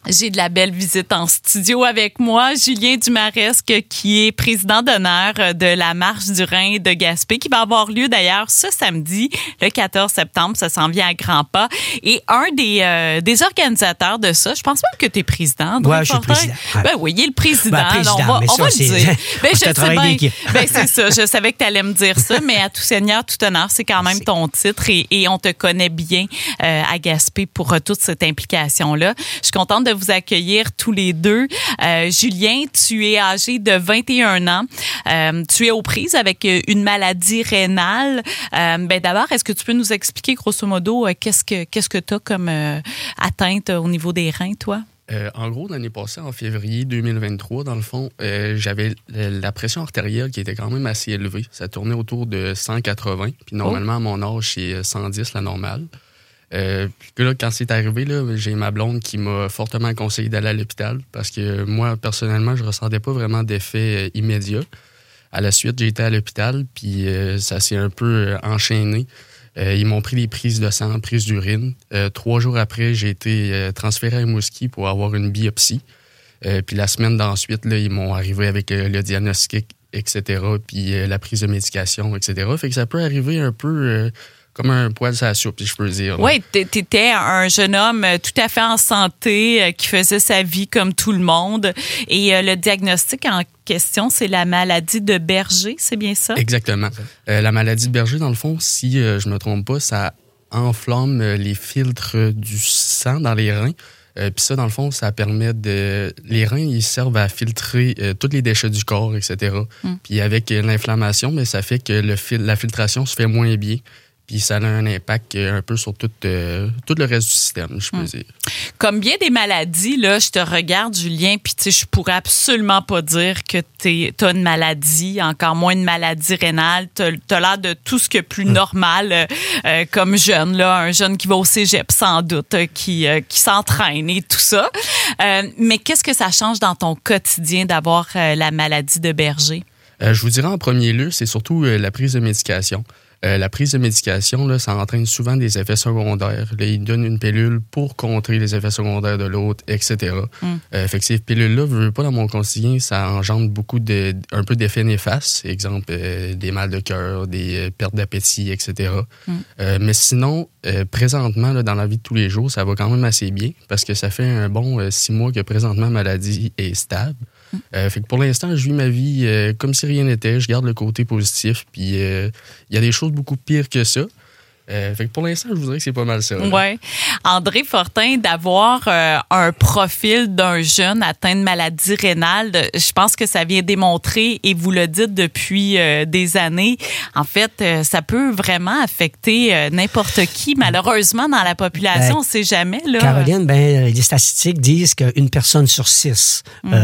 J'ai de la belle visite en studio avec moi, Julien Dumaresque, qui est président d'honneur de la Marche du Rhin de Gaspé, qui va avoir lieu d'ailleurs ce samedi, le 14 septembre. Ça s'en vient à grands pas. Et un des organisateurs de ça, je pense même que tu es président. Oui, je suis président. Ouais. Ben oui, il est le président. Président, on va le dire. Ben, je sais bien. Ben, c'est ça. Je savais que tu allais me dire ça, mais à tout seigneur, tout honneur, c'est quand même ton titre et on te connaît bien à Gaspé pour toute cette implication-là. Je suis contente de vous accueillir tous les deux. Julien, tu es âgé de 21 ans. Tu es aux prises avec une maladie rénale. D'abord, est-ce que tu peux nous expliquer grosso modo qu'est-ce que tu as comme atteinte au niveau des reins, toi? En gros, l'année passée, en février 2023, dans le fond, j'avais la pression artérielle qui était quand même assez élevée. Ça tournait autour de 180. Puis normalement, à mon âge, c'est 110, la normale. Puis là, quand c'est arrivé, là, j'ai ma blonde qui m'a fortement conseillé d'aller à l'hôpital parce que moi, personnellement, je ressentais pas vraiment d'effet immédiat. À la suite, j'ai été à l'hôpital, puis ça s'est un peu enchaîné. Ils m'ont pris des prises de sang, prises d'urine. 3 jours après, j'ai été transféré à Rimouski pour avoir une biopsie. Puis la semaine d'ensuite, là, ils m'ont arrivé avec le diagnostic, etc., puis la prise de médication, etc. Fait que ça peut arriver un peu... comme un poil sur la soupe, si je peux dire. Oui, t'étais un jeune homme tout à fait en santé, qui faisait sa vie comme tout le monde. Et le diagnostic en question, c'est la maladie de Berger, c'est bien ça? Exactement. La maladie de Berger, dans le fond, si je me trompe pas, ça enflamme les filtres du sang dans les reins. Puis ça, dans le fond, ça permet de... Les reins, ils servent à filtrer tous les déchets du corps, etc. Puis avec l'inflammation, mais ça fait que la filtration se fait moins bien. Puis ça a un impact un peu sur tout le reste du système, je peux dire. Comme bien des maladies, là, je te regarde, Julien, puis tu sais, je pourrais absolument pas dire que t'as une maladie, encore moins une maladie rénale. T'as l'air de tout ce que plus normal comme jeune, là, un jeune qui va au cégep sans doute, qui s'entraîne et tout ça. Mais qu'est-ce que ça change dans ton quotidien d'avoir la maladie de Berger? Je vous dirais en premier lieu, c'est surtout la prise de médication. La prise de médication, là, ça entraîne souvent des effets secondaires. Là, ils donnent une pilule pour contrer les effets secondaires de l'autre, etc. Fait que ces pilules-là, veux pas dans mon quotidien, ça engendre beaucoup un peu d'effets néfastes. Exemple, des mal de cœur, des pertes d'appétit, etc. Mais sinon, présentement, là, dans la vie de tous les jours, ça va quand même assez bien parce que ça fait un bon 6 mois que présentement, ma maladie est stable. Fait que pour l'instant, je vis ma vie comme si rien n'était. Je garde le côté positif. Puis il y a des choses beaucoup pires que ça. Fait que pour l'instant, je vous dirais que c'est pas mal ça. Oui. André Fortin, d'avoir un profil d'un jeune atteint de maladie rénale, je pense que ça vient démontrer, et vous le dites depuis des années, en fait, ça peut vraiment affecter n'importe qui. Malheureusement, dans la population, on ne sait jamais. Là. Caroline, les statistiques disent qu'une personne sur 6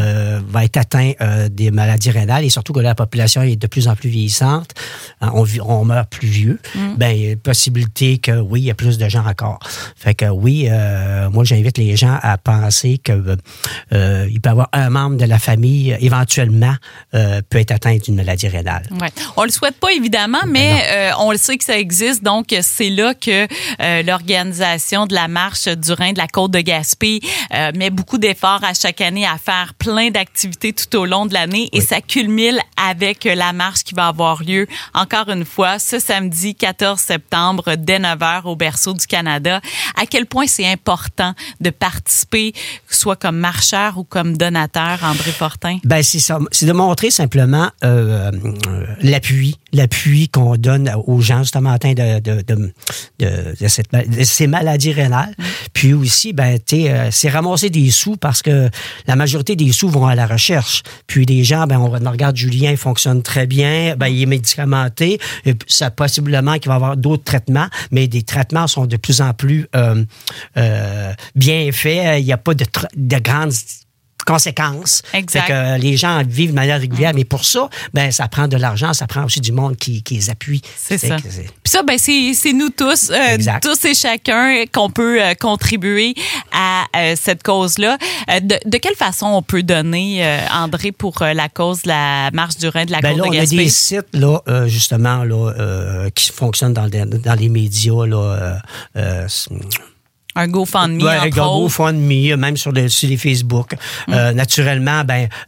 va être atteinte des maladies rénales, et surtout que la population est de plus en plus vieillissante. On meurt plus vieux. Possibilité que oui, il y a plus de gens encore. Fait que oui, moi j'invite les gens à penser que il peut y avoir un membre de la famille éventuellement peut être atteint d'une maladie rénale. Ouais. On le souhaite pas évidemment, mais on le sait que ça existe. Donc c'est là que l'organisation de la Marche du Rhin de la Côte de Gaspé met beaucoup d'efforts à chaque année à faire plein d'activités tout au long de l'année, et ça culmine avec la marche qui va avoir lieu encore une fois ce samedi 14 septembre dès 9h au Berceau du Canada. À quel point c'est important de participer, soit comme marcheur ou comme donateur, André Fortin? C'est ça. C'est de montrer simplement l'appui qu'on donne aux gens justement atteints de ces maladies rénales. Puis aussi, c'est ramasser des sous parce que la majorité des sous vont à la recherche. Puis les gens, on regarde Julien, il fonctionne très bien, il est médicamenté, et ça possiblement qu'il va avoir d'autres traitements, mais des traitements sont de plus en plus bien faits. Il n'y a pas de grandes conséquences. Exact. Fait que les gens vivent de manière régulière, mais pour ça, ça prend de l'argent, ça prend aussi du monde qui les appuie. C'est ça. Puis ça, c'est nous tous, tous et chacun, qu'on peut contribuer à cette cause-là. De quelle façon on peut donner, André, pour la cause de la Marche du Rhin de la Côte de Gaspé? On a des sites, là, justement, là, qui fonctionnent dans les médias, là, Un GoFundMe, un entre autres. GoFundMe, même sur les Facebook. Naturellement,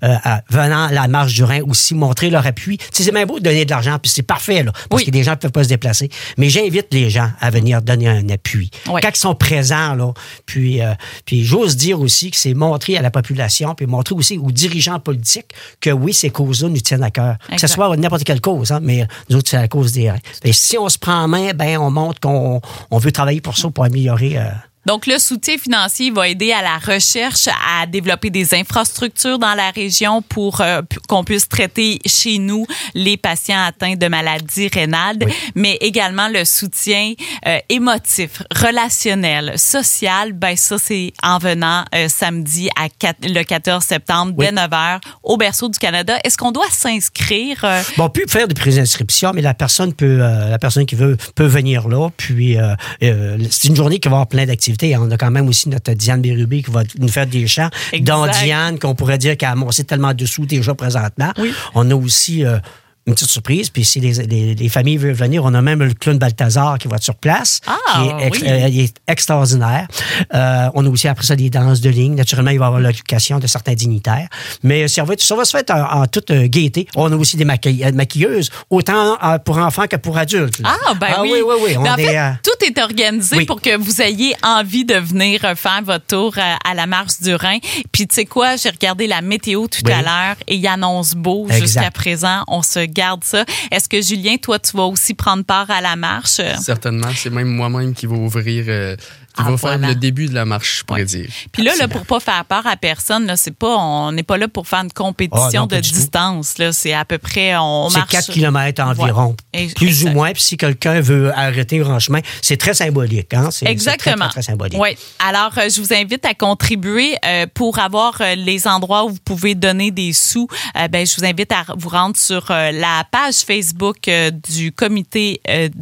venant à la Marche du Rhin aussi, montrer leur appui. Tu sais, c'est bien beau de donner de l'argent, puis c'est parfait, là, parce que des gens ne peuvent pas se déplacer. Mais j'invite les gens à venir donner un appui. Oui. Quand ils sont présents, là, puis j'ose dire aussi que c'est montrer à la population, puis montrer aussi aux dirigeants politiques que oui, ces causes-là nous tiennent à cœur. Que ce soit n'importe quelle cause, hein, mais nous autres, c'est la cause des reins. Et si on se prend en main, on montre qu'on veut travailler pour ça, pour améliorer... Donc, le soutien financier va aider à la recherche, à développer des infrastructures dans la région pour qu'on puisse traiter chez nous les patients atteints de maladies rénales, mais également le soutien émotif, relationnel, social. Ça, c'est en venant samedi le 14 septembre dès 9h au Berceau du Canada. Est-ce qu'on doit s'inscrire? On peut faire des préinscriptions, mais la personne qui veut peut venir là. Puis, c'est une journée qui va avoir plein d'activités. On a quand même aussi notre Diane Bérubé qui va nous faire des chants. Dont Diane, qu'on pourrait dire qu'elle a amassé tellement de sous déjà présentement. Oui. On a aussi une petite surprise. Puis si les familles veulent venir, on a même le clown Balthazar qui va être sur place, qui est extraordinaire. On a aussi après ça des danses de ligne. Naturellement, il va y avoir l'éducation de certains dignitaires. Mais ça va se faire en toute gaieté. On a aussi des maquilleuses, autant pour enfants que pour adultes. Là. Oui. En fait, tout est organisé pour que vous ayez envie de venir faire votre tour à la Marche du Rhin. Puis tu sais quoi, j'ai regardé la météo tout à l'heure et il annonce beau jusqu'à présent. On se garde ça. Est-ce que, Julien, toi, tu vas aussi prendre part à la marche? Certainement. C'est même moi-même qui va ouvrir... qui va faire le début de la marche, je pourrais dire. Puis là, pour pas faire peur à personne, là, on n'est pas là pour faire une compétition de distance. Là, c'est à peu près, on marche... C'est 4 km environ, plus ou moins. Puis si quelqu'un veut arrêter un chemin, c'est très symbolique. Hein? Exactement. C'est très, très symbolique. Oui. Alors, je vous invite à contribuer pour avoir les endroits où vous pouvez donner des sous. Je vous invite à vous rendre sur la page Facebook du comité.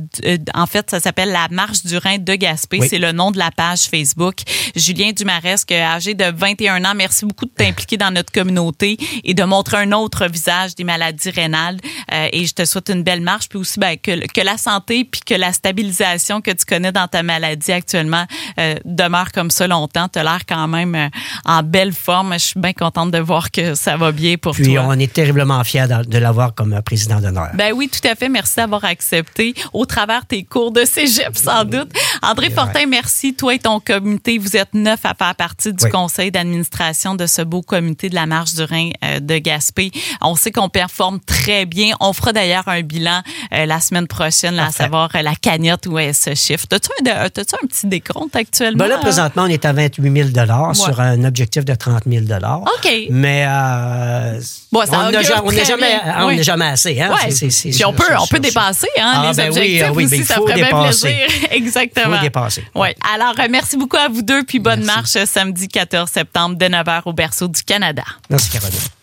En fait, ça s'appelle la Marche du Rhin de Gaspé. C'est le nom de la page Facebook. Julien Dumaresque, âgé de 21 ans, merci beaucoup de t'impliquer dans notre communauté et de montrer un autre visage des maladies rénales. Et je te souhaite une belle marche, puis aussi que la santé puis que la stabilisation que tu connais dans ta maladie actuellement demeure comme ça longtemps. Tu as l'air quand même en belle forme. Je suis bien contente de voir que ça va bien pour toi. Puis on est terriblement fiers de l'avoir comme président d'honneur. Oui, tout à fait. Merci d'avoir accepté au travers tes cours de cégep, sans doute. André Fortin, merci. Toi et ton comité, vous êtes 9 à faire partie du conseil d'administration de ce beau comité de la Marche du Rhin de Gaspé. On sait qu'on performe très bien. On fera d'ailleurs un bilan la semaine prochaine, là, à savoir la cagnotte où elle se chiffre. T'as-tu un petit décompte actuellement? Là, présentement, on est à 28 000 sur un objectif de 30 000 OK. Mais on n'est jamais assez. Hein? Puis on peut dépasser les objectifs aussi. Ça ferait bien plaisir. Exactement. Il faut dépasser. Alors, merci beaucoup à vous deux, puis bonne marche samedi 14 septembre dès 9h au Berceau du Canada. Merci, Caroline.